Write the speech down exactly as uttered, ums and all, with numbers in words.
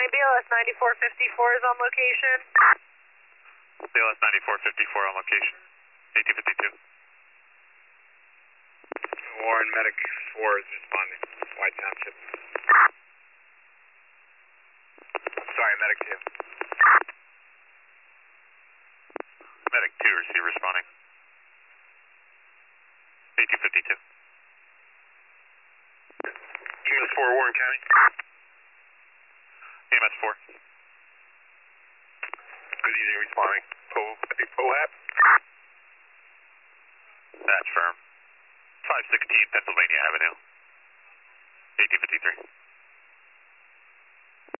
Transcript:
County, B L S ninety-four fifty-four is on location. B L S ninety-four fifty-four on location. eighteen fifty-two. Warren Medic four is responding. White Township. Sorry, Medic two. Medic two, receive responding. eighteen fifty-two. E M S four, Warren County. E M S four. Good evening, responding. Po, I think POHAP. That's firm. five sixteen Pennsylvania Avenue. eighteen fifty-three.